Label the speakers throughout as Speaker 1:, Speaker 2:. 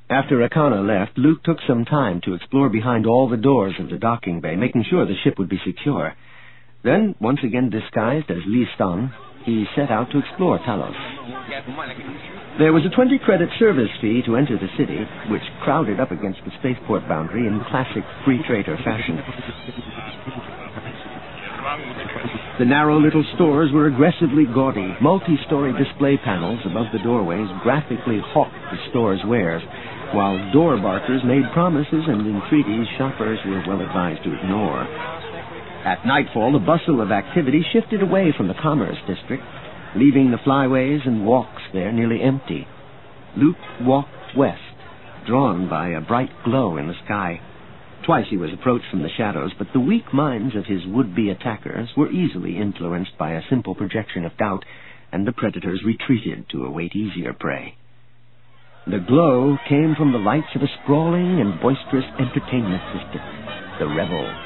Speaker 1: After Akana left, Luke took some time to explore behind all the doors of the docking bay, making sure the ship would be secure. Then, once again disguised as Li Stung, he set out to explore Talos. There was a 20-credit service fee to enter the city, which crowded up against the spaceport boundary in classic free trader fashion. The narrow little stores were aggressively gaudy. Multi-story display panels above the doorways graphically hawked the store's wares, while door barkers made promises and entreaties shoppers were well advised to ignore. At nightfall, the bustle of activity shifted away from the commerce district, leaving the flyways and walks there nearly empty. Luke walked west, drawn by a bright glow in the sky. Twice he was approached from the shadows, but the weak minds of his would-be attackers were easily influenced by a simple projection of doubt, and the predators retreated to await easier prey. The glow came from the lights of a sprawling and boisterous entertainment district, the Revels.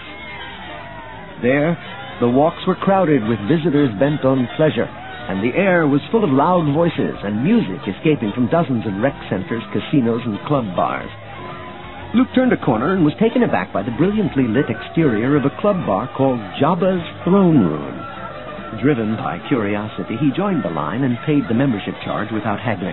Speaker 1: There, the walks were crowded with visitors bent on pleasure, and the air was full of loud voices and music escaping from dozens of rec centers, casinos, and club bars. Luke turned a corner and was taken aback by the brilliantly lit exterior of a club bar called Jabba's Throne Room. Driven by curiosity, he joined the line and paid the membership charge without haggling.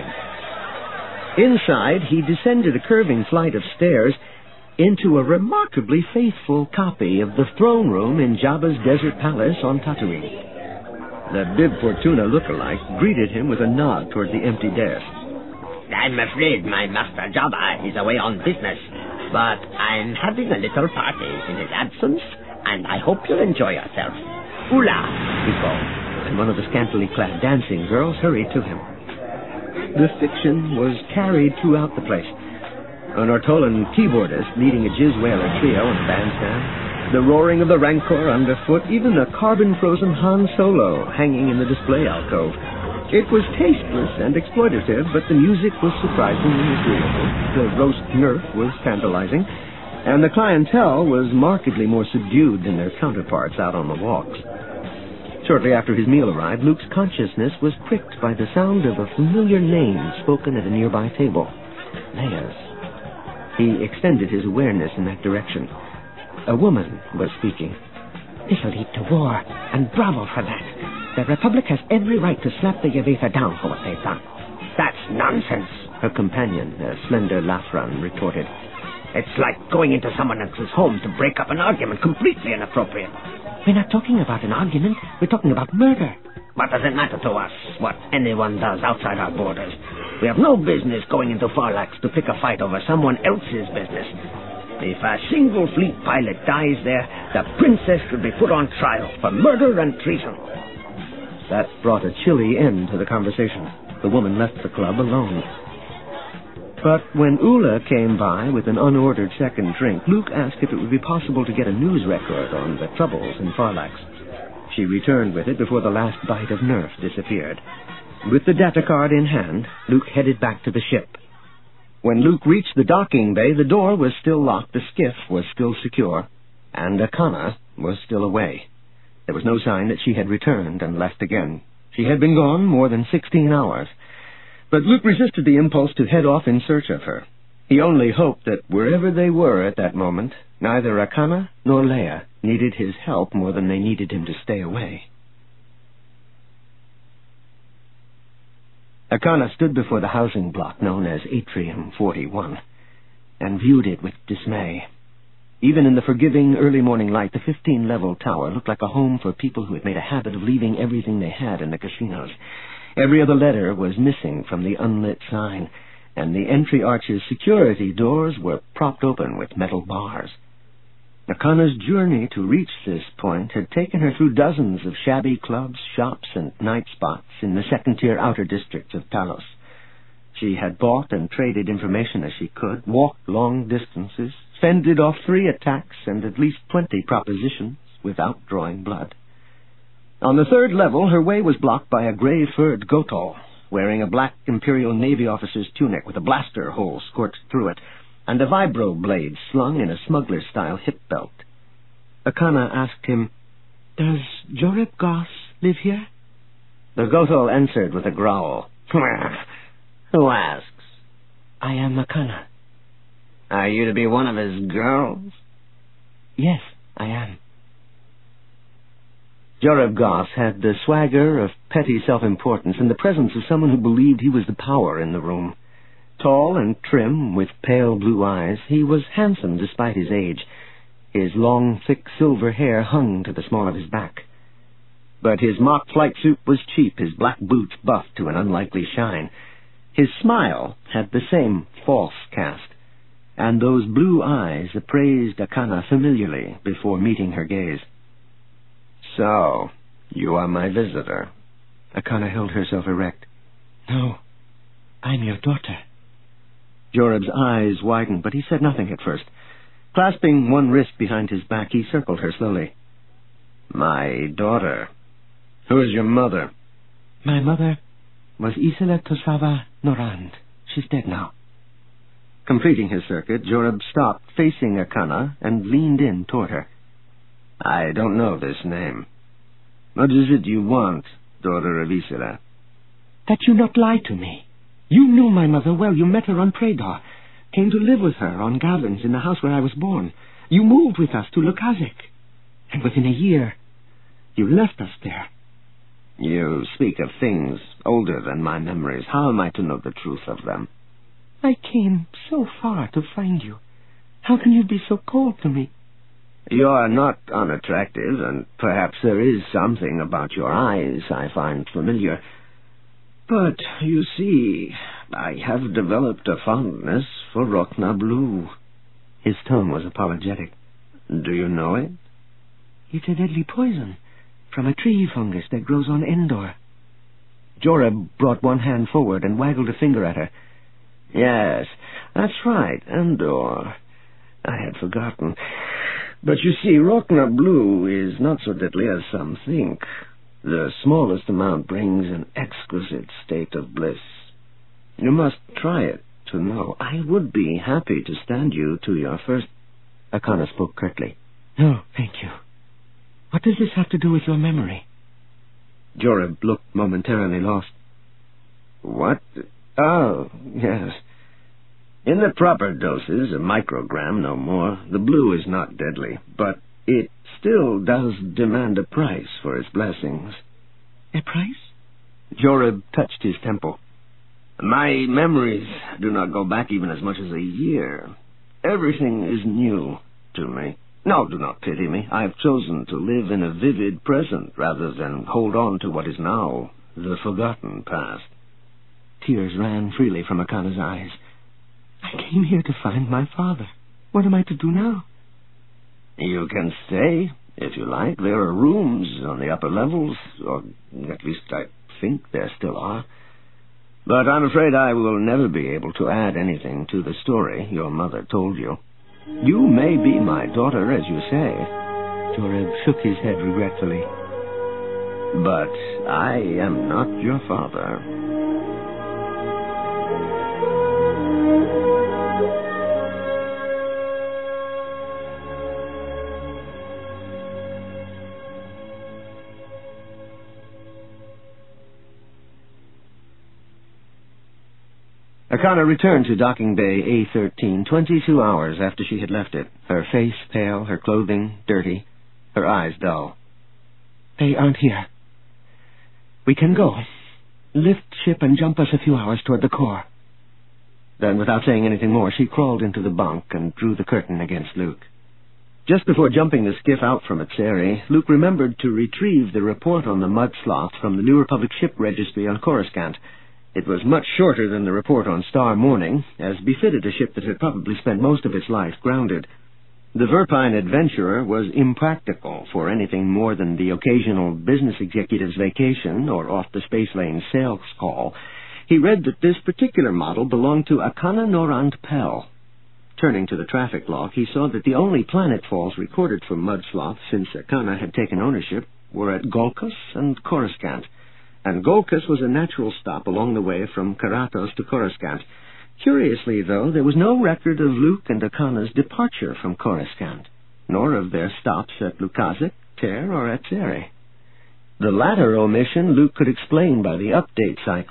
Speaker 1: Inside, he descended a curving flight of stairs into a remarkably faithful copy of the throne room in Jabba's desert palace on Tatooine. The Bib Fortuna look-alike greeted him with a nod toward the empty desk.
Speaker 2: I'm afraid my master Jabba is away on business, but I'm having a little party in his absence, and I hope you'll enjoy yourself. Ula, he called, and one of the scantily clad dancing girls hurried to him. The fiction was carried throughout the place. An Ortolan keyboardist leading a Jizz Whaler trio on the bandstand, the roaring of the Rancor underfoot, even a carbon-frozen Han Solo hanging in the display alcove. It was tasteless and exploitative, but the music was surprisingly agreeable. The roast nerf was tantalizing, and the clientele was markedly more subdued than their counterparts out on the walks. Shortly after his meal arrived, Luke's consciousness was pricked by the sound of a familiar name spoken at a nearby table. Leia's. He extended his awareness in that direction. A woman was speaking.
Speaker 3: This'll lead to war, and bravo for that. The Republic has every right to slap the Yavitha down for what they've done.
Speaker 2: That's nonsense,
Speaker 1: her companion, a slender Lafran, retorted.
Speaker 2: It's like going into someone else's home to break up an argument, completely inappropriate.
Speaker 3: We're not talking about an argument, we're talking about murder.
Speaker 2: What does it matter to us what anyone does outside our borders? We have no business going into Farlax to pick a fight over someone else's business. If a single fleet pilot dies there, the princess should be put on trial for murder and treason.
Speaker 1: That brought a chilly end to the conversation. The woman left the club alone. But when Ula came by with an unordered second drink, Luke asked if it would be possible to get a news record on the troubles in Farlax. She returned with it before the last bite of nerf disappeared. With the data card in hand, Luke headed back to the ship. When Luke reached the docking bay, the door was still locked, the skiff was still secure, and Akana was still away. There was no sign that she had returned and left again. She had been gone more than 16 hours. But Luke resisted the impulse to head off in search of her. He only hoped that wherever they were at that moment, neither Akana nor Leia needed his help more than they needed him to stay away. Akana stood before the housing block known as Atrium 41 and viewed it with dismay. Even in the forgiving early morning light, the 15-level tower looked like a home for people who had made a habit of leaving everything they had in the casinos. Every other letter was missing from the unlit sign, and the entry arch's security doors were propped open with metal bars. Akana's journey to reach this point had taken her through dozens of shabby clubs, shops, and night spots in the second-tier outer districts of Talos. She had bought and traded information as she could, walked long distances, fended off 3 attacks and at least 20 propositions without drawing blood. On the 3rd level, her way was blocked by a gray-furred Gotol, wearing a black Imperial Navy officer's tunic with a blaster hole scorched through it, and a vibro blade slung in a smuggler-style hip belt. Akana asked him,
Speaker 3: "Does Jorib Goss live here?"
Speaker 1: The Gotol answered with a growl.
Speaker 2: Who asks?
Speaker 3: "I am Akana."
Speaker 2: Are you to be one of his girls?
Speaker 3: Yes, I am.
Speaker 1: Joreb Goss had the swagger of petty self-importance in the presence of someone who believed he was the power in the room. Tall and trim, with pale blue eyes, he was handsome despite his age. His long, thick silver hair hung to the small of his back. But his mock flight suit was cheap, his black boots buffed to an unlikely shine. His smile had the same false cast, and those blue eyes appraised Akana familiarly before meeting her gaze.
Speaker 2: So, you are my visitor.
Speaker 1: Akana held herself erect.
Speaker 3: No, I'm your daughter.
Speaker 1: Joreb's eyes widened, but he said nothing at first. Clasping one wrist behind his back, he circled her slowly.
Speaker 2: My daughter. Who is your mother?
Speaker 3: My mother was Isela Tosava Norand. She's dead now.
Speaker 1: Completing his circuit, Joreb stopped, facing Akana, and leaned in toward her.
Speaker 2: I don't know this name. What is it you want, daughter of Isela?
Speaker 3: That you not lie to me. You knew my mother well. You met her on Predar. Came to live with her on Gavins in the house where I was born. You moved with us to Lukasik. And within a year, you left us there.
Speaker 2: You speak of things older than my memories. How am I to know the truth of them?
Speaker 3: I came so far to find you. How can you be so cold to me?
Speaker 2: You are not unattractive, and perhaps there is something about your eyes I find familiar. But, you see, I have developed a fondness for Rokna Blue.
Speaker 1: His tone was apologetic.
Speaker 2: Do you know it?
Speaker 3: It's a deadly poison from a tree fungus that grows on Endor.
Speaker 1: Joreb brought one hand forward and waggled a finger at her.
Speaker 2: Yes, that's right, Endor. I had forgotten. But you see, Rokna Blue is not so deadly as some think. The smallest amount brings an exquisite state of bliss. You must try it to know. I would be happy to stand you to your first...
Speaker 1: Akana spoke curtly.
Speaker 3: No, thank you. What does this have to do with your memory?
Speaker 1: Joreb looked momentarily lost.
Speaker 2: What? Oh, yes. In the proper doses, a microgram, no more, the blue is not deadly, but it still does demand a price for its blessings.
Speaker 3: A price?
Speaker 1: Joreb touched his temple.
Speaker 2: My memories do not go back even as much as a year. Everything is new to me. No, do not pity me. I have chosen to live in a vivid present rather than hold on to what is now the forgotten past.
Speaker 3: Tears ran freely from Akana's eyes. I came here to find my father. What am I to do now?
Speaker 2: You can stay, if you like. There are rooms on the upper levels, or at least I think there still are. But I'm afraid I will never be able to add anything to the story your mother told you. You may be my daughter, as you say.
Speaker 1: Joreb shook his head regretfully.
Speaker 2: But I am not your father.
Speaker 1: Akana returned to Docking Bay A13 22 hours after she had left it, her face pale, her clothing dirty, her eyes dull.
Speaker 3: They aren't here. We can go. Lift ship and jump us a few hours toward the core.
Speaker 1: Then, without saying anything more, she crawled into the bunk and drew the curtain against Luke. Just before jumping the skiff out from its eyrie, Luke remembered to retrieve the report on the mud sloth from the New Republic Ship Registry on Coruscant. It was much shorter than the report on Star Morning, as befitted a ship that had probably spent most of its life grounded. The Verpine adventurer was impractical for anything more than the occasional business executive's vacation or off-the-space lane sales call. He read that this particular model belonged to Akana Norand Pell. Turning to the traffic log, he saw that the only planetfalls recorded for mud sloth since Akana had taken ownership were at Golkos and Coruscant. And Golkos was a natural stop along the way from Karatos to Coruscant. Curiously, though, there was no record of Luke and Akana's departure from Coruscant, nor of their stops at Lukasik, Ter, or at Zere. The latter omission Luke could explain by the update cycles.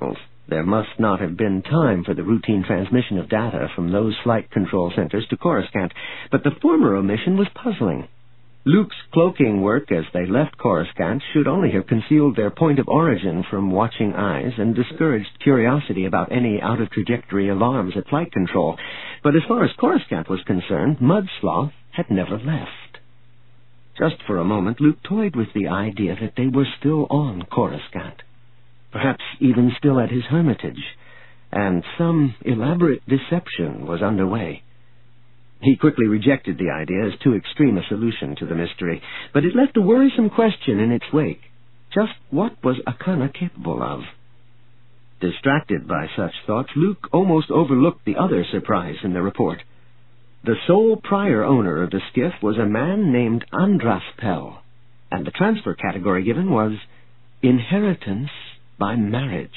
Speaker 1: There must not have been time for the routine transmission of data from those flight control centers to Coruscant, but the former omission was puzzling. Luke's cloaking work as they left Coruscant should only have concealed their point of origin from watching eyes and discouraged curiosity about any out-of-trajectory alarms at flight control. But as far as Coruscant was concerned, Mudsloth had never left. Just for a moment, Luke toyed with the idea that they were still on Coruscant, perhaps even still at his hermitage, and some elaborate deception was underway. He quickly rejected the idea as too extreme a solution to the mystery, but it left a worrisome question in its wake. Just what was Akana capable of? Distracted by such thoughts, Luke almost overlooked the other surprise in the report. The sole prior owner of the skiff was a man named Andras Pell, and the transfer category given was inheritance by marriage.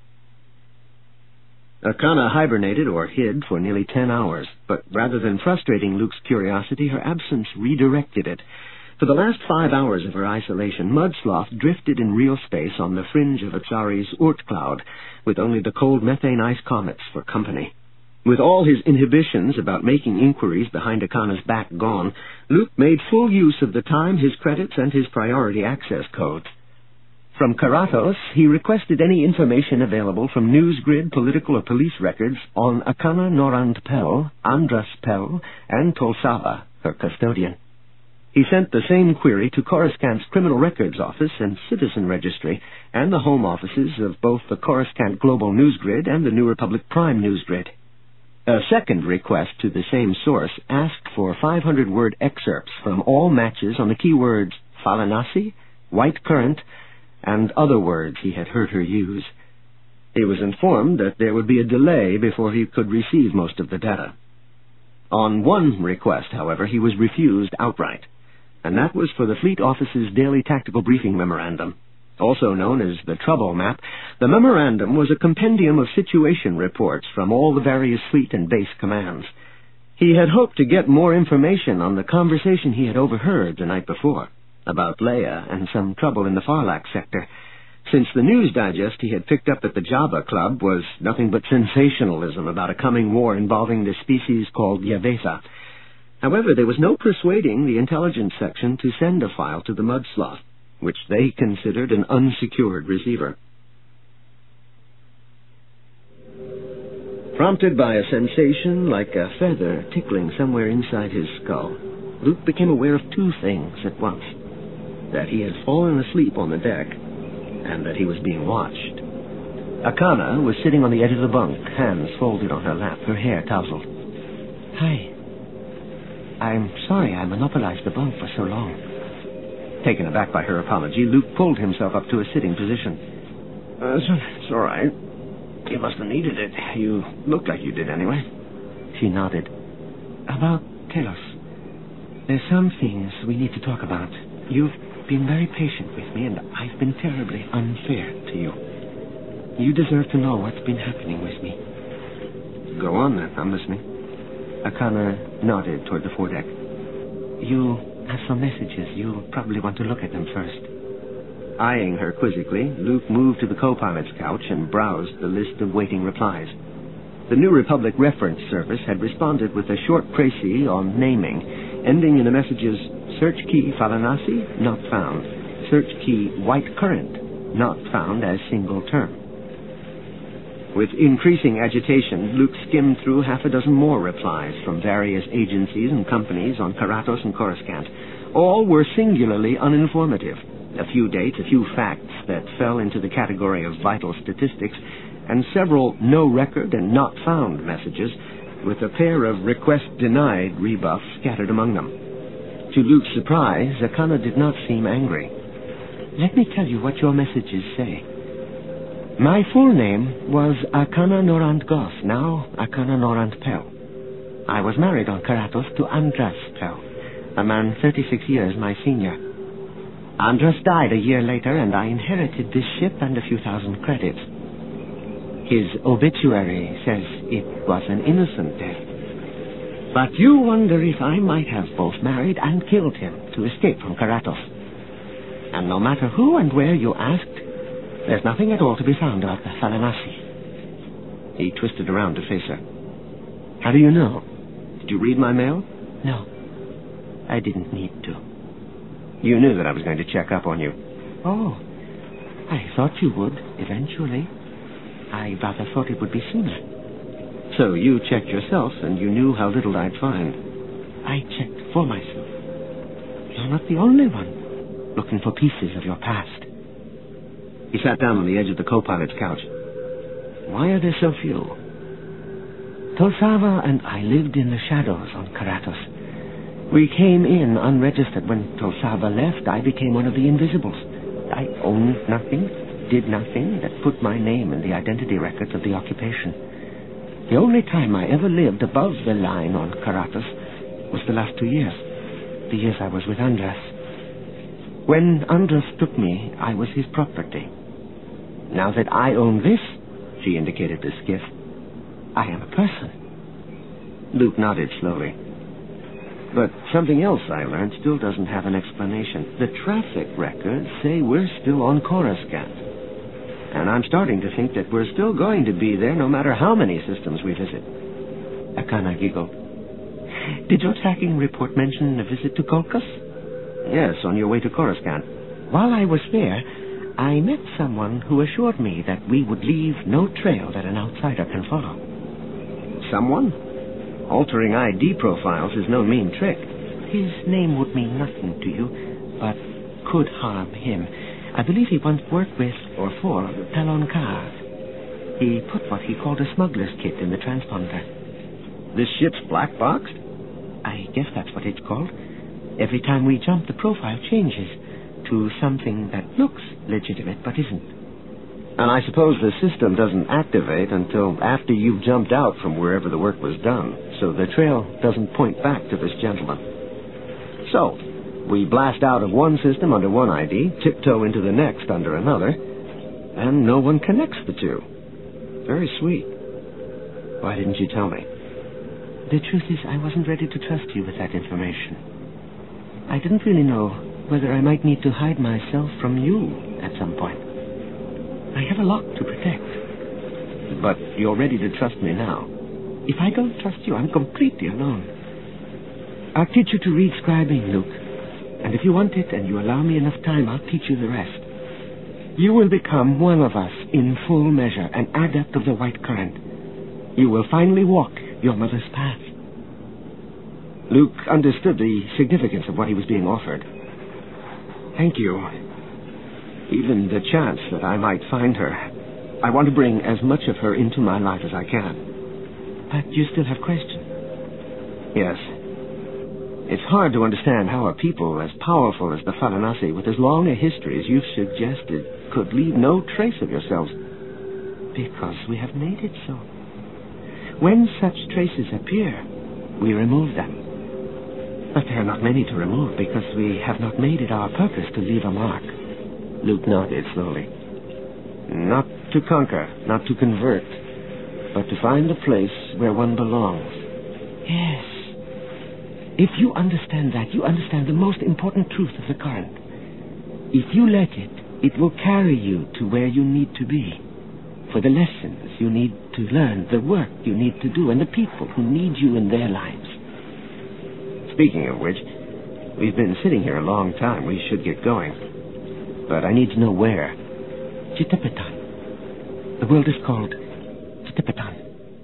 Speaker 1: Akana hibernated or hid for nearly 10 hours, but rather than frustrating Luke's curiosity, her absence redirected it. For the last 5 hours of her isolation, Mudsloth drifted in real space on the fringe of Atzari's Oort cloud, with only the cold methane ice comets for company. With all his inhibitions about making inquiries behind Akana's back gone, Luke made full use of the time, his credits, and his priority access codes. From Karatos, he requested any information available from NewsGrid, political or police records on Akana Norand Pell, Andras Pell, and Tolsava, her custodian. He sent the same query to Coruscant's Criminal Records Office and Citizen Registry, and the home offices of both the Coruscant Global NewsGrid and the New Republic Prime NewsGrid. A second request to the same source asked for 500-word excerpts from all matches on the keywords Falanasi, White Current, and other words he had heard her use. He was informed that there would be a delay before he could receive most of the data. On one request, however, he was refused outright, and that was for the Fleet Office's Daily Tactical Briefing Memorandum. Also known as the Trouble Map, the memorandum was a compendium of situation reports from all the various fleet and base commands. He had hoped to get more information on the conversation he had overheard the night before about Leia and some trouble in the Farlax sector, since the news digest he had picked up at the Jabba Club was nothing but sensationalism about a coming war involving the species called Yavesa. However, there was no persuading the intelligence section to send a file to the Mudsloth, which they considered an unsecured receiver. Prompted by a sensation like a feather tickling somewhere inside his skull, Luke became aware of two things at once: that he had fallen asleep on the deck, and that he was being watched. Akana was sitting on the edge of the bunk, hands folded on her lap, her hair tousled. "Hi. I'm sorry I monopolized the bunk for so long." Taken aback by her apology, Luke pulled himself up to a sitting position. It's all right. You must have needed it. You looked like you did anyway." She nodded. "About Telos. There's some things we need to talk about. You've been very patient with me, and I've been terribly unfair to you. You deserve to know what's been happening with me." "Go on, then. I'm listening." Akana nodded toward the foredeck. "You have some messages. You'll probably want to look at them first." Eyeing her quizzically, Luke moved to the co-pilot's couch and browsed the list of waiting replies. The New Republic Reference Service had responded with a short précis on naming, ending in the messages "Search key Falanasi, not found. Search key White Current, not found as single term." With increasing agitation, Luke skimmed through half a dozen more replies from various agencies and companies on Karatos and Coruscant. All were singularly uninformative. A few dates, a few facts that fell into the category of vital statistics, and several no record and not found messages, with a pair of request denied rebuffs scattered among them. To Luke's surprise, Akana did not seem angry. "Let me tell you what your messages say. My full name was Akana Norand Goss, now Akana Norand Pell. I was married on Karatos to Andras Pell, a man 36 years my senior. Andras died a year later, and I inherited this ship and a few thousand credits. His obituary says it was an innocent death. But you wonder if I might have both married and killed him to escape from Karatos. And no matter who and where you asked, there's nothing at all to be found about the Falanasi. He twisted around to face her. How do you know? Did you read my mail?
Speaker 3: No, I didn't need to.
Speaker 1: You knew that I was going to check up on you.
Speaker 3: Oh, I thought you would, eventually. I rather thought it would be sooner.
Speaker 1: So you checked yourself, and you knew how little I'd find.
Speaker 3: I checked for myself. You're not the only one looking for pieces of your past.
Speaker 1: He sat down on the edge of the co-pilot's couch. Why are there so few?
Speaker 3: Tosava and I lived in the shadows on Karatos. We came in unregistered. When Tosava left, I became one of the invisibles. I owned nothing, did nothing that put my name in the identity records of the occupation. The only time I ever lived above the line on Karatos was the last 2 years. The years I was with Andras. When Andras took me, I was his property. Now that I own this, she indicated the skiff, I am a person.
Speaker 1: Luke nodded slowly. But something else I learned still doesn't have an explanation. The traffic records say we're still on Coruscant. And I'm starting to think that we're still going to be there no matter how many systems we visit.
Speaker 3: Akana giggled. Did your tracking report mention a visit to Kolkos?
Speaker 1: Yes, on your way to Coruscant.
Speaker 3: While I was there, I met someone who assured me that we would leave no trail that an outsider can follow.
Speaker 1: Someone? Altering ID profiles is no mean trick.
Speaker 3: His name would mean nothing to you, but could harm him. I believe he once worked with, or for, Talon Card. He put what he called a smuggler's kit in the transponder.
Speaker 1: This ship's black boxed?
Speaker 3: I guess that's what it's called. Every time we jump, the profile changes to something that looks legitimate but isn't.
Speaker 1: And I suppose the system doesn't activate until after you've jumped out from wherever the work was done, so the trail doesn't point back to this gentleman. So, we blast out of one system under one ID, tiptoe into the next under another, and no one connects the two. Very sweet. Why didn't you tell me?
Speaker 3: The truth is, I wasn't ready to trust you with that information. I didn't really know whether I might need to hide myself from you at some point. I have a lot to protect.
Speaker 1: But you're ready to trust me now.
Speaker 3: If I don't trust you, I'm completely alone. I'll teach you to read scribing, Luke. And if you want it and you allow me enough time, I'll teach you the rest. You will become one of us in full measure, an adept of the White Current. You will finally walk your mother's path.
Speaker 1: Luke understood the significance of what he was being offered. Thank you. Even the chance that I might find her, I want to bring as much of her into my life as I can.
Speaker 3: But you still have questions?
Speaker 1: Yes. It's hard to understand how a people as powerful as the Falanasi, with as long a history as you've suggested, could leave no trace of yourselves.
Speaker 3: Because we have made it so. When such traces appear, we remove them. But there are not many to remove because we have not made it our purpose to leave a mark.
Speaker 1: Luke nodded slowly. Not to conquer, not to convert, but to find a place where one belongs.
Speaker 3: Yes. If you understand that, you understand the most important truth of the current. If you let it, it will carry you to where you need to be. For the lessons you need to learn, the work you need to do, and the people who need you in their lives.
Speaker 1: Speaking of which, we've been sitting here a long time. We should get going. But I need to know where.
Speaker 3: Chitapatan. The world is called Chitapatan.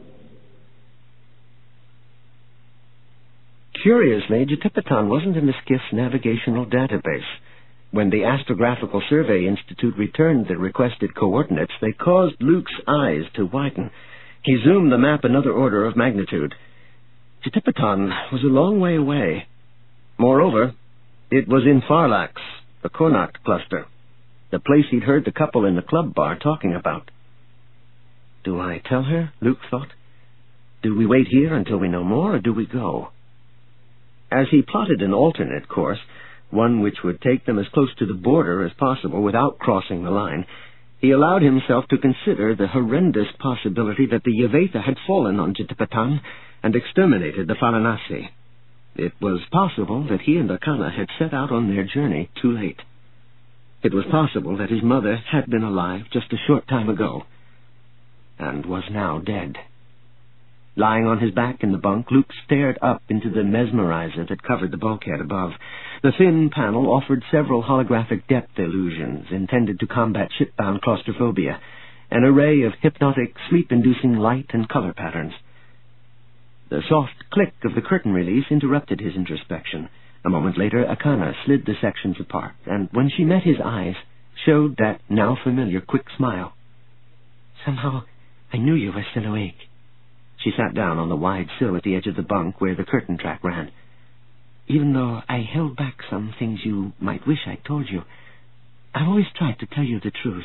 Speaker 1: Curiously, Chitapatan wasn't in the skiff's navigational database. When the Astrographical Survey Institute returned the requested coordinates, they caused Luke's eyes to widen. He zoomed the map another order of magnitude. Chitapatan was a long way away. Moreover, it was in Farlax, the Connacht cluster, the place he'd heard the couple in the club bar talking about. Do I tell her? Luke thought. Do we wait here until we know more, or do we go? As he plotted an alternate course, one which would take them as close to the border as possible without crossing the line, he allowed himself to consider the horrendous possibility that the Yavetha had fallen on Chitapatan and exterminated the Falanasi. It was possible that he and Akana had set out on their journey too late. It was possible that his mother had been alive just a short time ago. and was now dead. Lying on his back in the bunk, Luke stared up into the mesmerizer that covered the bulkhead above. The thin panel offered several holographic depth illusions intended to combat shipbound claustrophobia, an array of hypnotic, sleep-inducing light and color patterns. The soft click of the curtain release interrupted his introspection. A moment later, Akana slid the sections apart, and when she met his eyes, showed that now familiar quick smile. "Somehow, I knew you were still awake." She sat down on the wide sill at the edge of the bunk where the curtain track ran. "Even though I held back some things you might wish I'd told you, I've always tried to tell you the truth.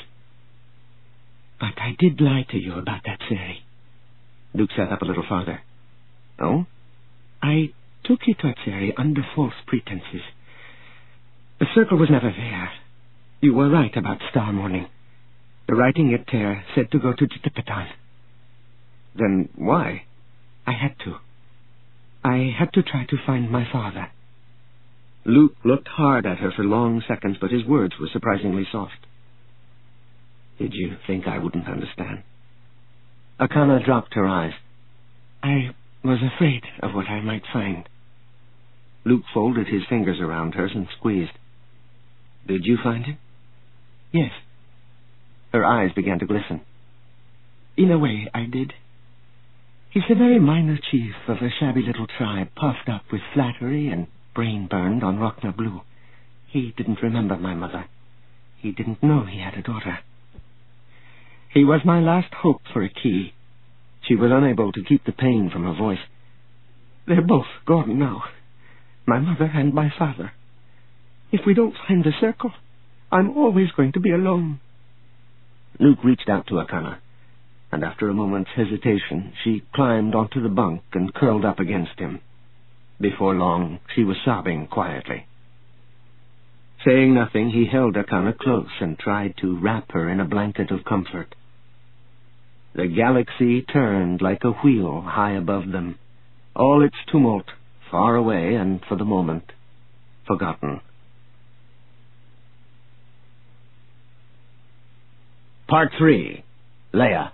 Speaker 1: But I did lie to you about that Seri." Luke sat up a little farther. "Oh?" "I took you to Atzeri under false pretenses. The circle was never there. You were right about Star Morning. The writing at Ter said to go to Jitipatan." "Then why?" "I had to. I had to try to find my father." Luke looked hard at her for long seconds, but his words were surprisingly soft. "Did you think I wouldn't understand?" Akana dropped her eyes. "I was afraid of what I might find." Luke folded his fingers around hers and squeezed. "Did you find him?" "Yes." Her eyes began to glisten. "In a way, I did. He's a very minor chief of a shabby little tribe, puffed up with flattery and brain-burned on Rokna Blue. He didn't remember my mother. He didn't know he had a daughter. He was my last hope for a key." She was unable to keep the pain from her voice. "They're both gone now, my mother and my father. If we don't find the circle, I'm always going to be alone." Luke reached out to Akana, and after a moment's hesitation, she climbed onto the bunk and curled up against him. Before long, she was sobbing quietly. Saying nothing, he held Akana close and tried to wrap her in a blanket of comfort. The galaxy turned like a wheel high above them, all its tumult far away and, for the moment, forgotten. Part 3. Leia.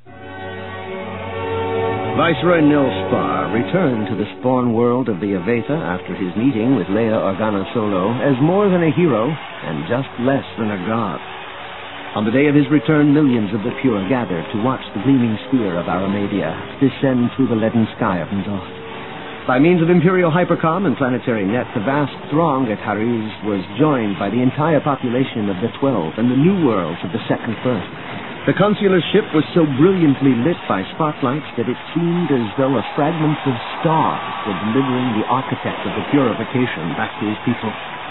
Speaker 1: Viceroy Nilspar returned to the spawn world of the Avatha after his meeting with Leia Organa Solo as more than a hero and just less than a god. On the day of his return, millions of the pure gathered to watch the gleaming sphere of Aramedia descend through the leaden sky of N'Zoth. By means of Imperial Hypercom and Planetary Net, the vast throng at Hariz was joined by the entire population of the 12 and the new worlds of the Second Birth. The consular ship was so brilliantly lit by spotlights that it seemed as though a fragment of stars were delivering the architect of the purification back to his people.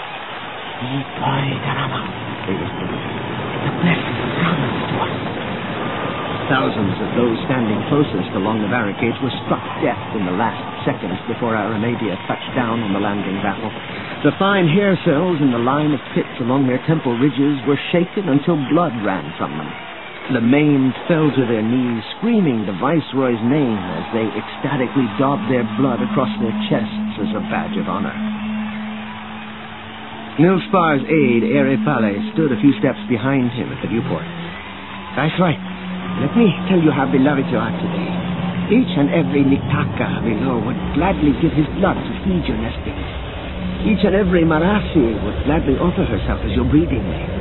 Speaker 1: They whispered. The blessing comes to us. Thousands of those standing closest along the barricades were struck deaf in the last seconds before Aramedia touched down on the landing battle. The fine hair cells in the line of pits along their temple ridges were shaken until blood ran from them. The maimed fell to their knees, screaming the Viceroy's name as they ecstatically daubed their blood across their chests as a badge of honor. Nilspar's aide, Ere Pale, stood a few steps behind him at the viewport. "Viceroy, let me tell you how beloved you are today. Each and every Nitaka below would gladly give his blood to feed your nestings. Each and every Marasi would gladly offer herself as your breeding maid."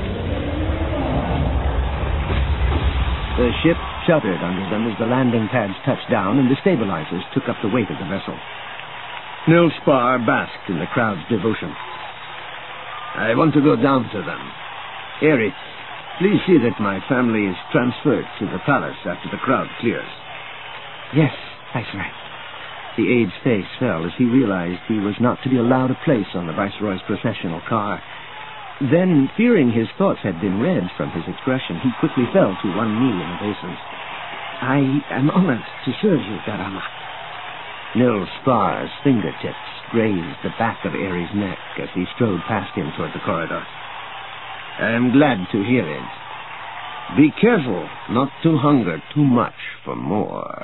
Speaker 1: The ship shuddered under them as the landing pads touched down and the stabilizers took up the weight of the vessel. Nilspar basked in the crowd's devotion. "I want to go down to them. Eri, please see that my family is transferred to the palace after the crowd clears." "Yes, Viceroy." The aide's face fell as he realized he was not to be allowed a place on the Viceroy's processional car. Then, fearing his thoughts had been read from his expression, he quickly fell to one knee in obeisance. "I am honored to serve you, Darama." Nilspar's fingertips grazed the back of Eri's neck as he strode past him toward the corridor. "I am glad to hear it. Be careful not to hunger too much for more."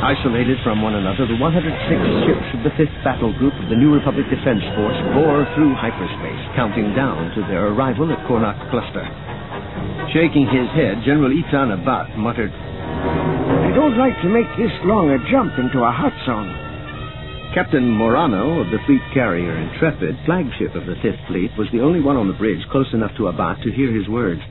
Speaker 1: Isolated from one another, the 106 ships of the 5th Battle Group of the New Republic Defense Force bore through hyperspace, counting down to their arrival at Kornak Cluster. Shaking his head, General Itan Abat muttered,
Speaker 3: I don't like to make this long a jump into a hot zone.
Speaker 1: Captain Morano of the fleet carrier Intrepid, flagship of the 5th Fleet, was the only one on the bridge close enough to Abat to hear his words.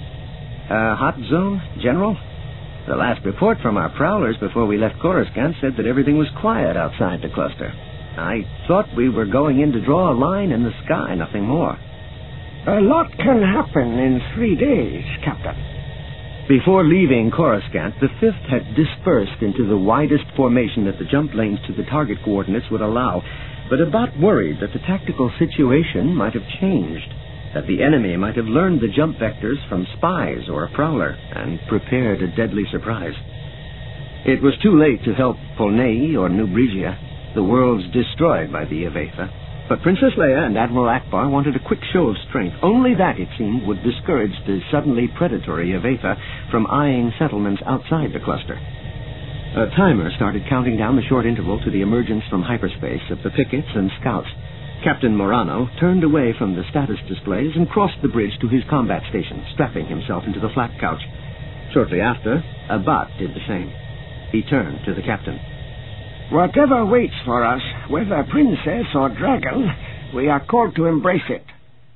Speaker 1: Hot zone, General? The last report from our prowlers before we left Coruscant said that everything was quiet outside the cluster. I thought we were going in to draw a line in the sky, nothing more.
Speaker 3: A lot can happen in 3 days, Captain.
Speaker 1: Before leaving Coruscant, the 5th had dispersed into the widest formation that the jump lanes to the target coordinates would allow, but Abat worried that the tactical situation might have changed, that the enemy might have learned the jump vectors from spies or a prowler and prepared a deadly surprise. It was too late to help Polnei or New Brigia, the worlds destroyed by the Avatha. But Princess Leia and Admiral Akbar wanted a quick show of strength. Only that, it seemed, would discourage the suddenly predatory Avatha from eyeing settlements outside the cluster. A timer started counting down the short interval to the emergence from hyperspace of the pickets and scouts. Captain Morano turned away from the status displays and crossed the bridge to his combat station, strapping himself into the flat couch. Shortly after, Abat did the same. He turned to the captain.
Speaker 3: Whatever waits for us, whether princess or dragon, we are called to embrace it.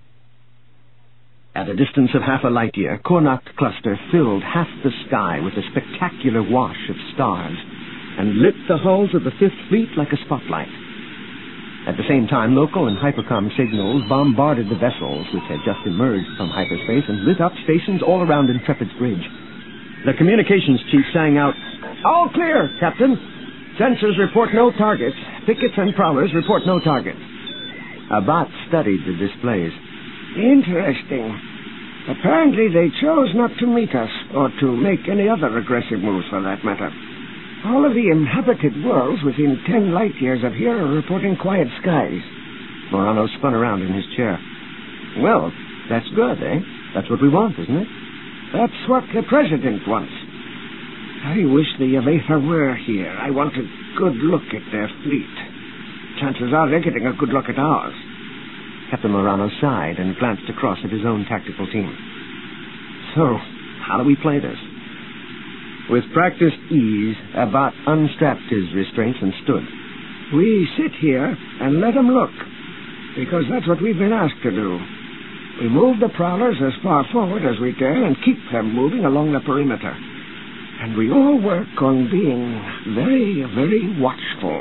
Speaker 1: At a distance of half a light year, Kornak Cluster filled half the sky with a spectacular wash of stars and lit the hulls of the 5th Fleet like a spotlight. At the same time, local and hypercom signals bombarded the vessels which had just emerged from hyperspace and lit up stations all around Intrepid's bridge. The communications chief sang out, All clear, Captain. Sensors report no targets. Pickets and prowlers report no targets. Abat studied the displays.
Speaker 3: Interesting. Apparently they chose not to meet us, or to make any other aggressive moves for that matter. All of the inhabited worlds within 10 light years of here are reporting quiet skies.
Speaker 1: Morano spun around in his chair. Well, that's good, eh? That's what we want, isn't it?
Speaker 3: That's what the President wants. I wish the Avatha were here. I want a good look at their fleet. Chances are they're getting a good look at ours.
Speaker 1: Captain Morano sighed and glanced across at his own tactical team. So, how do we play this? With practiced ease, Abat unstrapped his restraints and stood.
Speaker 3: We sit here and let them look, because that's what we've been asked to do. We move the prowlers as far forward as we can and keep them moving along the perimeter. And we all work on being very, very watchful.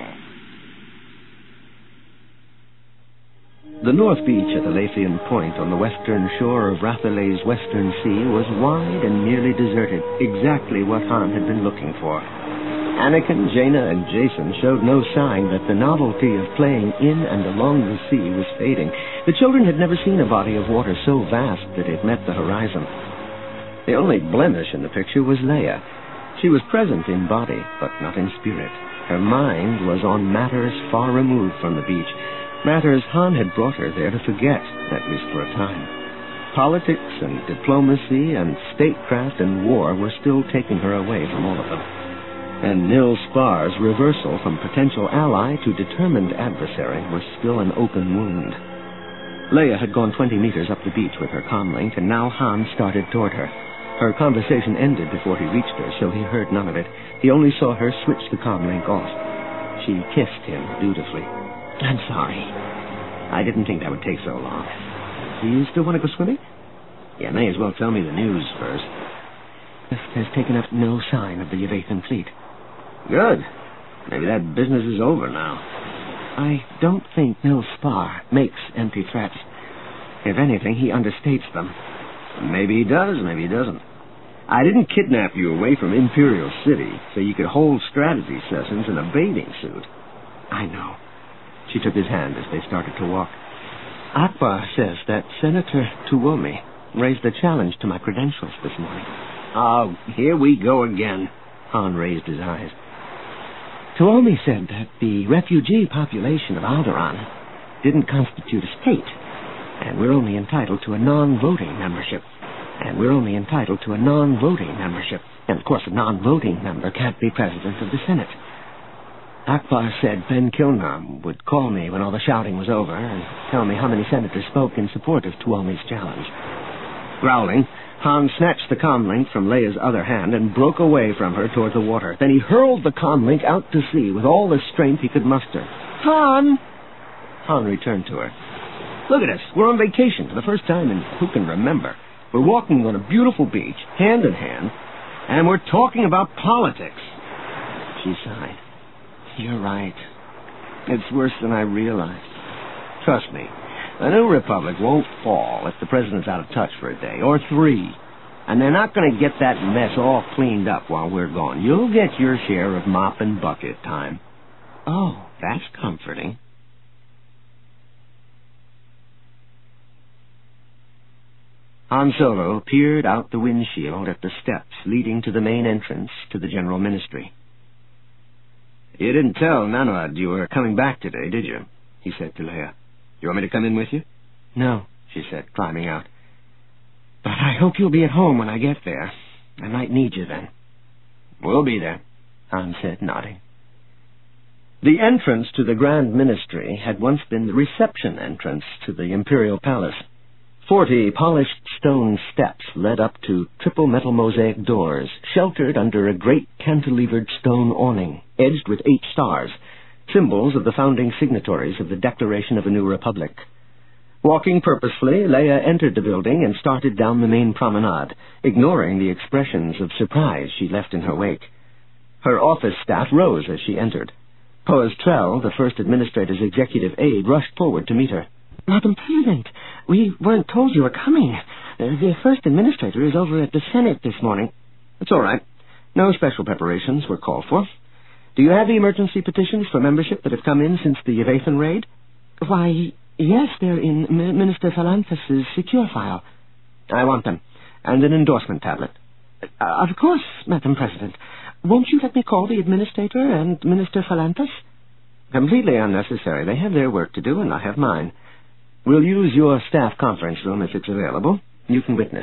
Speaker 1: The North Beach at Alathian Point on the western shore of Rathalay's western sea was wide and nearly deserted, exactly what Han had been looking for. Anakin, Jaina, and Jason showed no sign that the novelty of playing in and along the sea was fading. The children had never seen a body of water so vast that it met the horizon. The only blemish in the picture was Leia. She was present in body, but not in spirit. Her mind was on matters far removed from the beach, matters Han had brought her there to forget, at least for a time. Politics and diplomacy and statecraft and war were still taking her away from all of them. And Nil Spar's reversal from potential ally to determined adversary was still an open wound. Leia had gone 20 meters up the beach with her comlink, and now Han started toward her. Her conversation ended before he reached her, so he heard none of it. He only saw her switch the comlink off. She kissed him dutifully. I'm sorry. I didn't think that would take so long. Do you still want to go swimming? You may as well tell me the news first. Has taken up no sign of the Avathan fleet. Good. Maybe that business is over now. I don't think Nil Spar makes empty threats. If anything, he understates them. Maybe he does, maybe he doesn't. I didn't kidnap you away from Imperial City so you could hold strategy sessions in a bathing suit. I know. She took his hand as they started to walk. Akbar says that Senator Tuomi raised a challenge to my credentials this morning. Oh, here we go again. Han raised his eyes. Tuomi said that the refugee population of Alderaan didn't constitute a state, and we're only entitled to a non-voting membership. And of course, a non-voting member can't be president of the Senate. Akbar said Ben Kilnam would call me when all the shouting was over and tell me how many senators spoke in support of Tuolmi's challenge. Growling, Han snatched the comlink from Leia's other hand and broke away from her toward the water. Then he hurled the comlink out to sea with all the strength he could muster. Han! Han returned to her. Look at us. We're on vacation for the first time in who can remember. We're walking on a beautiful beach, hand in hand, and we're talking about politics. She sighed. You're right. It's worse than I realized. Trust me, the new republic won't fall if the president's out of touch for a day, or 3. And they're not going to get that mess all cleaned up while we're gone. You'll get your share of mop and bucket time. Oh, that's comforting. Han Solo peered out the windshield at the steps leading to the main entrance to the General Ministry. You didn't tell Nanad you were coming back today, did you? He said to Leia. You want me to come in with you? No, she said, climbing out. But I hope you'll be at home when I get there. I might need you then. We'll be there, Han said, nodding. The entrance to the Grand Ministry had once been the reception entrance to the Imperial Palace. 40 polished stone steps led up to triple metal mosaic doors, sheltered under a great cantilevered stone awning, edged with 8 stars, symbols of the founding signatories of the Declaration of a New Republic. Walking purposefully, Leia entered the building and started down the main promenade, ignoring the expressions of surprise she left in her wake. Her office staff rose as she entered. Poz Trell, the first administrator's executive aide, rushed forward to meet her. Madam President, we weren't told you were coming. The first administrator is over at the Senate this morning. It's all right. No special preparations were called for. Do you have the emergency petitions for membership that have come in since the Yvathan raid? Why, yes, they're in Minister Phalanthus' secure file. I want them, and an endorsement tablet. Of course, Madam President. Won't you let me call the administrator and Minister Phalanthus? Completely unnecessary. They have their work to do, and I have mine. We'll use your staff conference room if it's available. You can witness.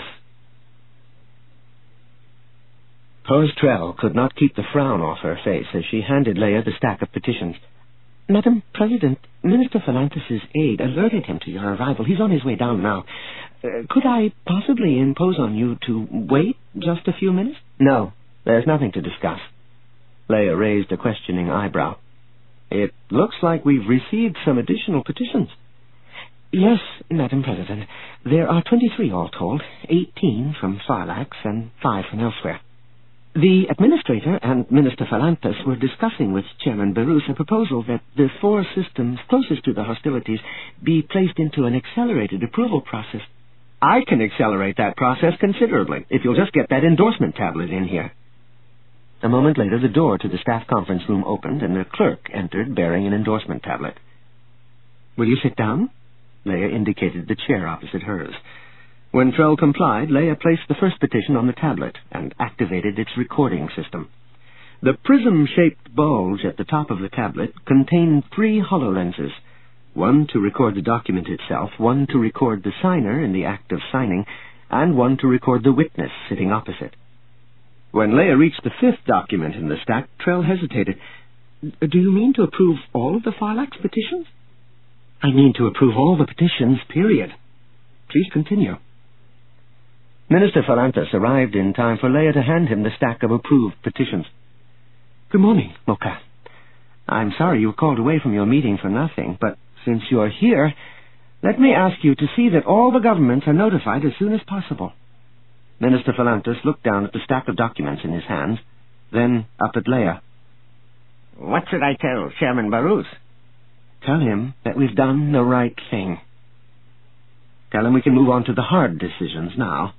Speaker 1: Poz Trell could not keep the frown off her face as she handed Leia the stack of petitions. Madam President, Minister Phalanthus' aide alerted him to your arrival. He's on his way down now. Could I possibly impose on you to wait just a few minutes? No, there's nothing to discuss. Leia raised a questioning eyebrow. It looks like we've received some additional petitions. Yes, Madam President. There are 23 all told, 18 from Sarlax and 5 from elsewhere. The administrator and Minister Phalanthus were discussing with Chairman Barus a proposal that the 4 systems closest to the hostilities be placed into an accelerated approval process. I can accelerate that process considerably, if you'll just get that endorsement tablet in here. A moment later, the door to the staff conference room opened, and a clerk entered bearing an endorsement tablet. Will you sit down? Leia indicated the chair opposite hers. When Trell complied, Leia placed the first petition on the tablet and activated its recording system. The prism-shaped bulge at the top of the tablet contained 3 HoloLenses, one to record the document itself, one to record the signer in the act of signing, and one to record the witness sitting opposite. When Leia reached the 5th document in the stack, Trell hesitated. Do you mean to approve all of the Farlax petitions? I mean to approve all the petitions, period. Please continue. Minister Phalanthus arrived in time for Leia to hand him the stack of approved petitions. Good morning, Mocha. I'm sorry you were called away from your meeting for nothing, but since you're here, let me ask you to see that all the governments are notified as soon as possible. Minister Phalanthus looked down at the stack of documents in his hands, then up at Leia. What should I tell Chairman Barus? Tell him that we've done the right thing. Tell him we can move on to the hard decisions now.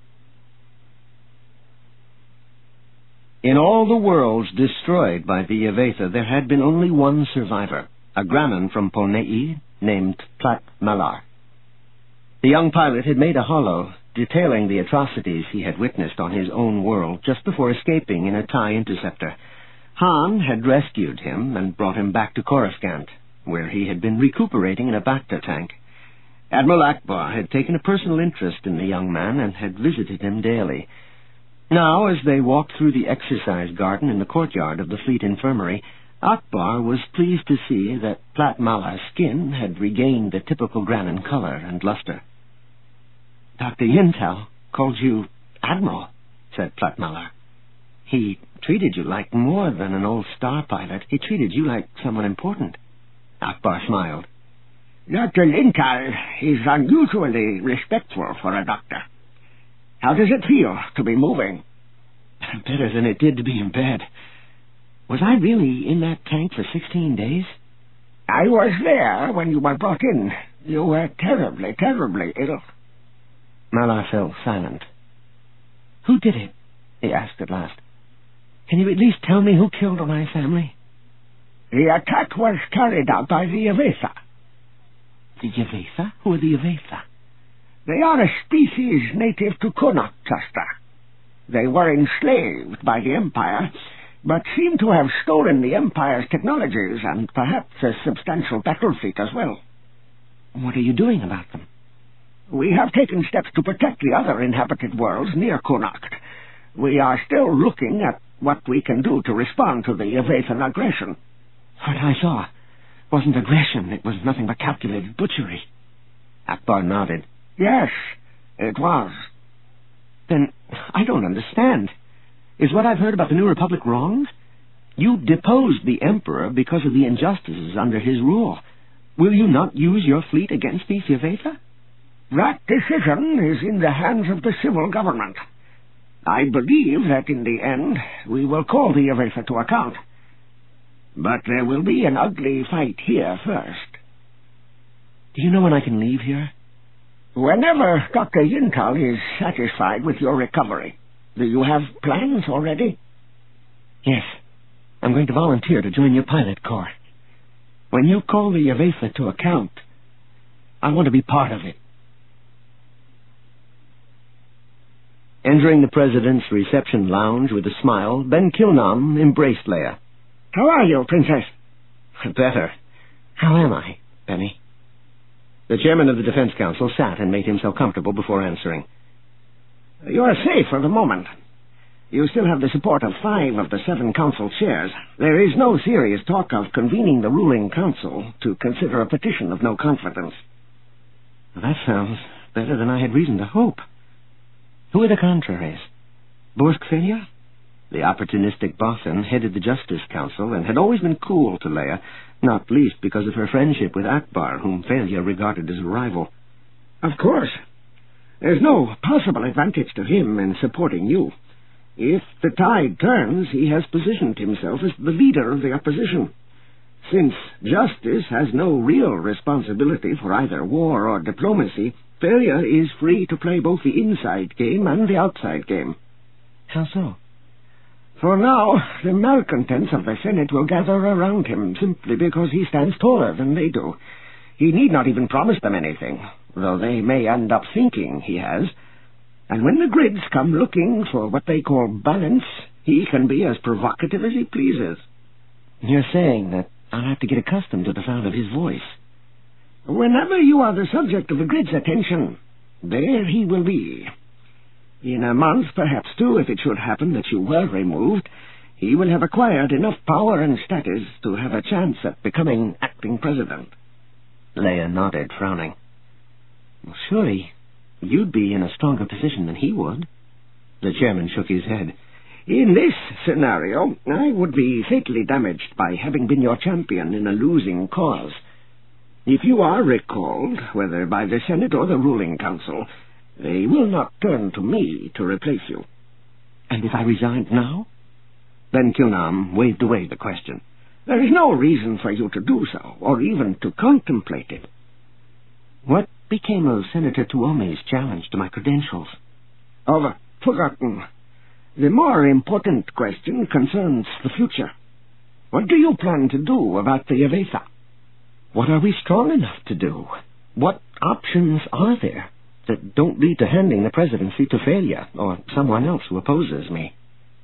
Speaker 1: In all the worlds destroyed by the Yvatha, there had been only one survivor, a Graman from Polnei named Plat Malar. The young pilot had made a holo, detailing the atrocities he had witnessed on his own world just before escaping in a TIE interceptor. Han had rescued him and brought him back to Coruscant, where he had been recuperating in a Bacta tank. Admiral Akbar had taken a personal interest in the young man and had visited him daily. Now, as they walked through the exercise garden in the courtyard of the Fleet Infirmary, Akbar was pleased to see that Plat Mala's skin had regained the typical Granin color and luster. Dr. Yintal called you Admiral, said Plat Mala. He treated you like more than an old star pilot. He treated you like someone important. Akbar smiled.
Speaker 4: Dr. Yintal is unusually respectful for a doctor. How does it feel to be moving?
Speaker 1: Better than it did to be in bed. Was I really in that tank for 16 days?
Speaker 4: I was there when you were brought in. You were terribly, terribly ill.
Speaker 1: Mala fell silent. Who did it? He asked at last. Can you at least tell me who killed my family?
Speaker 4: The attack was carried out by the Yavetha.
Speaker 1: The Yavetha? Who are the Yavetha?
Speaker 4: They are a species native to Connacht, Chester. They were enslaved by the Empire, but seem to have stolen the Empire's technologies and perhaps a substantial battle fleet as well.
Speaker 1: What are you doing about them?
Speaker 4: We have taken steps to protect the other inhabited worlds near Connacht. We are still looking at what we can do to respond to the Yavethan aggression.
Speaker 1: What I saw wasn't aggression. It was nothing but calculated butchery. Akbar nodded.
Speaker 4: Yes, it was.
Speaker 1: Then I don't understand. Is what I've heard about the New Republic wrong? You deposed the Emperor because of the injustices under his rule. Will you not use your fleet against these Yavetha?
Speaker 4: That decision is in the hands of the civil government. I believe that in the end we will call the Yavetha to account. But there will be an ugly fight here first.
Speaker 1: Do you know when I can leave here?
Speaker 4: Whenever Dr. Yintal is satisfied with your recovery. Do you have plans already?
Speaker 1: Yes. I'm going to volunteer to join your pilot corps. When you call the Yavetha to account, I want to be part of it. Entering the President's reception lounge with a smile, Ben Kilnam embraced Leia.
Speaker 4: How are you, Princess?
Speaker 1: Better. How am I, Benny? The chairman of the Defense Council sat and made himself comfortable before answering.
Speaker 4: You are safe for the moment. You still have the support of 5 of the 7 council chairs. There is no serious talk of convening the ruling council to consider a petition of no confidence.
Speaker 1: That sounds better than I had reason to hope. Who are the contraries? Borsk Felia? The opportunistic Bothan headed the Justice Council and had always been cool to Leia, not least because of her friendship with Akbar, whom Felia regarded as a rival.
Speaker 4: Of course. There's no possible advantage to him in supporting you. If the tide turns, he has positioned himself as the leader of the opposition. Since Justice has no real responsibility for either war or diplomacy, Felia is free to play both the inside game and the outside game.
Speaker 1: How so?
Speaker 4: For now, the malcontents of the Senate will gather around him simply because he stands taller than they do. He need not even promise them anything, though they may end up thinking he has. And when the grids come looking for what they call balance, he can be as provocative as he pleases.
Speaker 1: You're saying that I'll have to get accustomed to the sound of his voice.
Speaker 4: Whenever you are the subject of the grid's attention, there he will be. In a month, perhaps 2, if it should happen that you were removed, he will have acquired enough power and status to have a chance at becoming acting president.
Speaker 1: Leia nodded, frowning. Well, surely you'd be in a stronger position than he would. The chairman shook his head.
Speaker 4: In this scenario, I would be fatally damaged by having been your champion in a losing cause. If you are recalled, whether by the Senate or the ruling council, they will not turn to me to replace you.
Speaker 1: And if I resigned now? Ben Kilnam waved away the question.
Speaker 4: There is no reason for you to do so, or even to contemplate it.
Speaker 1: What became of Senator Tuome's challenge to my credentials?
Speaker 4: Oh, forgotten. The more important question concerns the future. What do you plan to do about the Yavetha?
Speaker 1: What are we strong enough to do? What options are there that don't lead to handing the presidency to Felia or someone else who opposes me?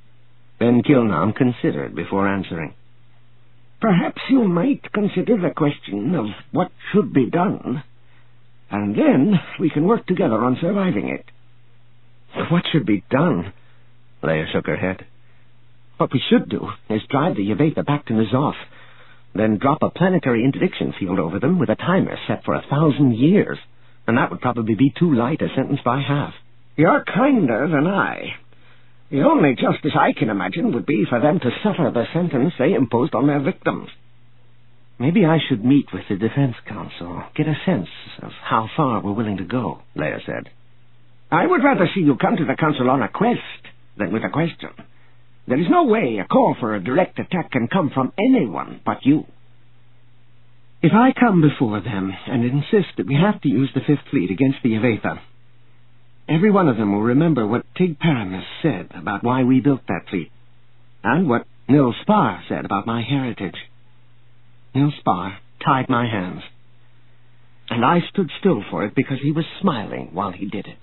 Speaker 1: Ben Kilnam considered before answering.
Speaker 4: Perhaps you might consider the question of what should be done, and then we can work together on surviving it.
Speaker 1: What should be done? Leia shook her head.
Speaker 3: What we should do is drive the Yvetha back to N'Zoth, then drop a planetary interdiction field over them with a timer set for 1,000 years. And that would probably be too light a sentence by half.
Speaker 4: You're kinder than I. The only justice I can imagine would be for them to suffer the sentence they imposed on their victims.
Speaker 3: Maybe I should meet with the Defense Council, get a sense of how far we're willing to go, Leia said.
Speaker 4: I would rather see you come to the Council on a quest than with a question. There is no way a call for a direct attack can come from anyone but you.
Speaker 3: If I come before them and insist that we have to use the Fifth Fleet against the Yvetha, every one of them will remember what Tig Paramis said about why we built that fleet, and what Nil Spar said about my heritage. Nil Spar tied my hands, and I stood still for it because he was smiling while he did it.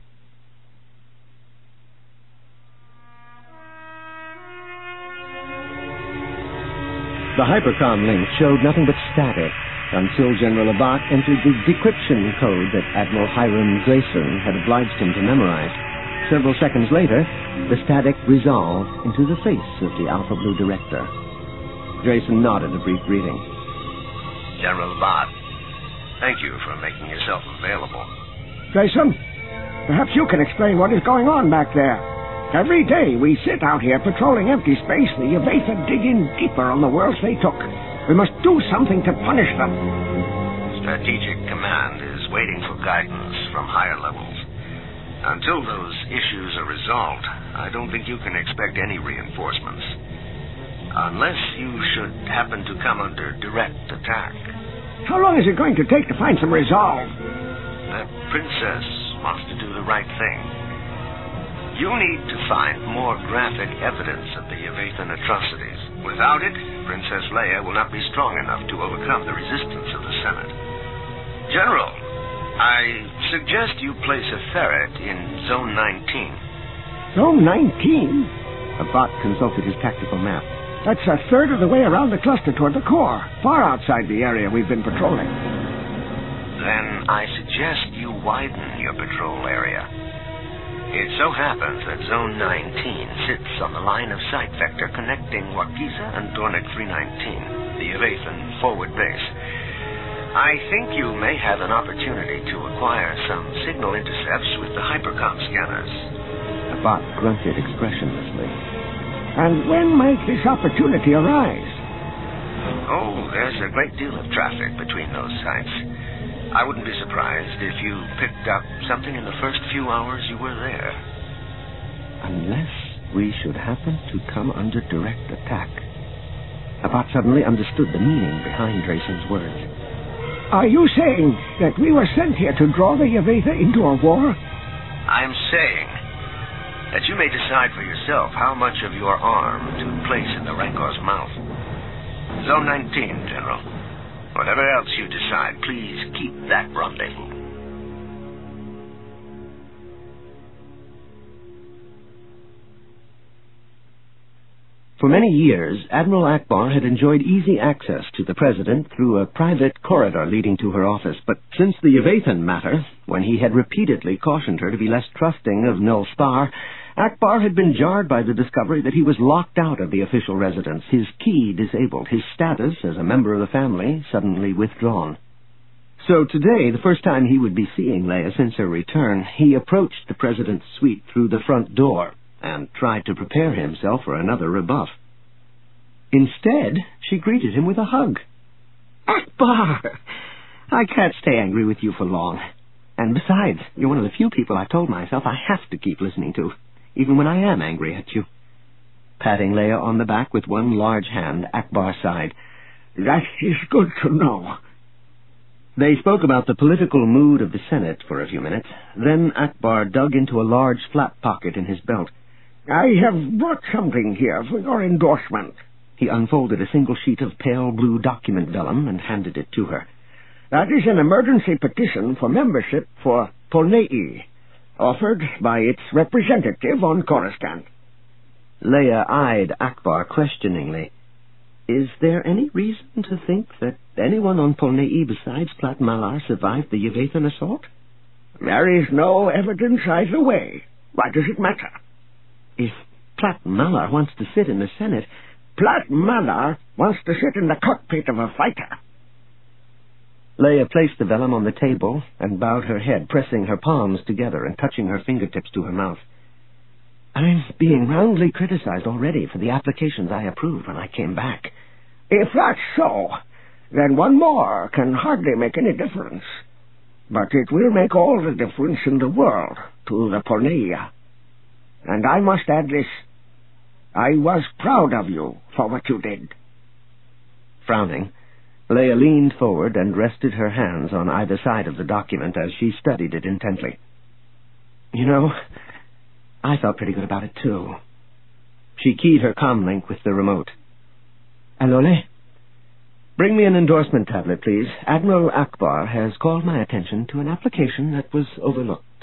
Speaker 3: The hypercom link showed nothing but static until General Abbott entered the decryption code that Admiral Hiram Drayson had obliged him to memorize. Several seconds later, the static resolved into the face of the Alpha Blue director. Drayson nodded a brief greeting.
Speaker 5: General Abbott, thank you for making yourself available.
Speaker 4: Drayson, perhaps you can explain what is going on back there. Every day we sit out here patrolling empty space, the Yvetha dig in deeper on the worlds they took. We must do something to punish them.
Speaker 5: Strategic Command is waiting for guidance from higher levels. Until those issues are resolved, I don't think you can expect any reinforcements. Unless you should happen to come under direct attack.
Speaker 4: How long is it going to take to find some resolve?
Speaker 5: That princess wants to do the right thing. You need to find more graphic evidence of the Yvethan atrocities. Without it, Princess Leia will not be strong enough to overcome the resistance of the Senate. General, I suggest you place a ferret in Zone 19.
Speaker 4: Zone 19?
Speaker 3: Abbott consulted his tactical map.
Speaker 4: That's a third of the way around the cluster toward the core, far outside the area we've been patrolling.
Speaker 5: Then I suggest you widen your patrol area. It so happens that Zone 19 sits on the line of sight vector connecting Wakiza and Dornick 319, the Yvethan forward base. I think you may have an opportunity to acquire some signal intercepts with the hypercom scanners.
Speaker 3: Abbott grunted expressionlessly.
Speaker 4: And when might this opportunity arise?
Speaker 5: Oh, there's a great deal of traffic between those sites. I wouldn't be surprised if you picked up something in the first few hours you were there.
Speaker 3: Unless we should happen to come under direct attack. Abbott suddenly understood the meaning behind Drayson's words.
Speaker 4: Are you saying that we were sent here to draw the Yvetha into a war?
Speaker 5: I'm saying that you may decide for yourself how much of your arm to place in the Rancor's mouth. Zone 19, General. Whatever else you decide, please keep that rendezvous.
Speaker 3: For many years, Admiral Ackbar had enjoyed easy access to the President through a private corridor leading to her office, but since the Yvethan matter, when he had repeatedly cautioned her to be less trusting of Nil Spar, Ackbar had been jarred by the discovery that he was locked out of the official residence, his key disabled, his status as a member of the family suddenly withdrawn. So today, the first time he would be seeing Leia since her return, he approached the President's suite through the front door and tried to prepare himself for another rebuff. Instead, she greeted him with a hug. "Ackbar! I can't stay angry with you for long. And besides, you're one of the few people I've told myself I have to keep listening to, even when I am angry at you." Patting Leia on the back with one large hand, Ackbar sighed.
Speaker 4: "That is good to know."
Speaker 3: They spoke about the political mood of the Senate for a few minutes. Then Ackbar dug into a large flap pocket in his belt.
Speaker 4: "I have brought something here for your endorsement."
Speaker 3: He unfolded a single sheet of pale blue document vellum and handed it to her.
Speaker 4: "That is an emergency petition for membership for Polnei, offered by its representative on Coruscant."
Speaker 3: Leia eyed Ackbar questioningly. "Is there any reason to think that anyone on Polnei besides Plat Malar survived the Yvethan assault?"
Speaker 4: "There is no evidence either way. Why does it matter?"
Speaker 3: "If
Speaker 1: Platt Mallar wants to sit in the Senate.
Speaker 4: Platt Mallar wants to sit in the cockpit of a fighter.
Speaker 1: Leia placed the vellum on the table and bowed her head, pressing her palms together and touching her fingertips to her mouth. I'm being roundly criticized already for the applications I approved when I came back.
Speaker 4: If that's so, then one more can hardly make any difference. But it will make all the difference in the world to the Porneia. And I must add this. I was proud of you for what you did.
Speaker 1: Frowning, Leia leaned forward and rested her hands on either side of the document as she studied it intently. You know, I felt pretty good about it, too. She keyed her comlink with the remote. Alole? Bring me an endorsement tablet, please. Admiral Akbar has called my attention to an application that was overlooked.